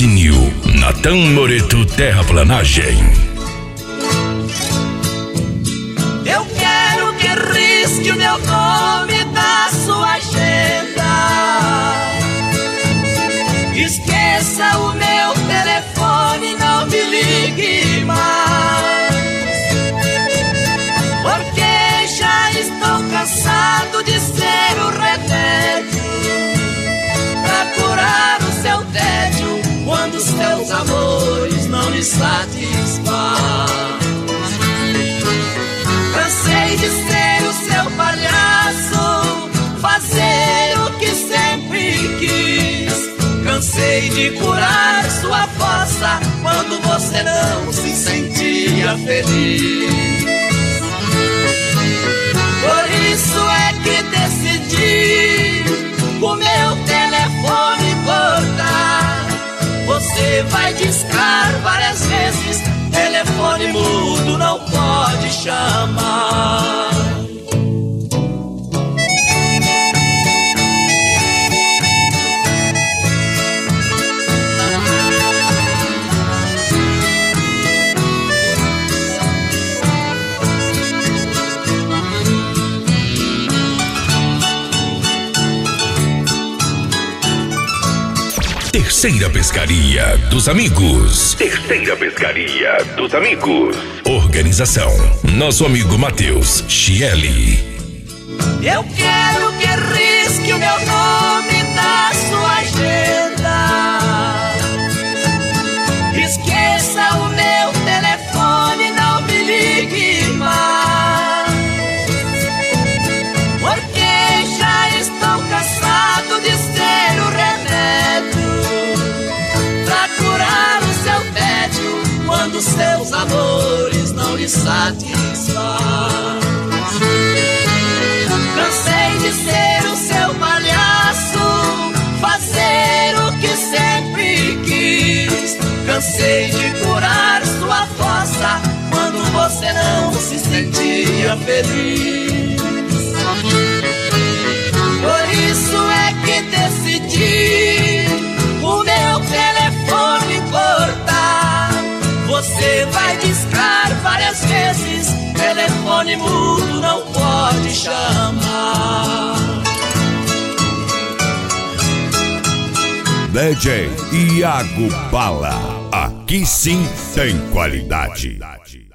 Patrocínio Natan Moreto Terraplanagem. Eu quero que risque o meu nome da sua agenda. Esqueça o meu telefone, não me ligue mais, porque já estou cansado de ser o remédio pra curar o seu tédio quando os seus amores não lhe satisfazem. Cansei de ser o seu palhaço, fazer o que sempre quis. Cansei de curar sua fossa quando você não se sentia feliz. Por isso é que decidi o meu telefone cortar. Você vai discar várias vezes, telefone mudo não pode chamar. Terceira Pescaria dos Amigos. Terceira Pescaria dos Amigos. Organização: nosso amigo Matheus Chieli. Eu quero que risque o meu nome da sua agenda. Esqueça o meu telefone, não me ligue mais, porque já estou cansado de ser o remédio pra curar o seu tédio quando seus amores não lhe satisfazem. Cansei de ser o seu palhaço, fazer o que sempre quis. Cansei de curar sua fossa quando você não se sentia feliz. Por isso é que decidi o meu telefone cortar. Você vai discar várias vezes, telefone mudo não pode chamar. DJ Iago Bala, aqui sim tem qualidade.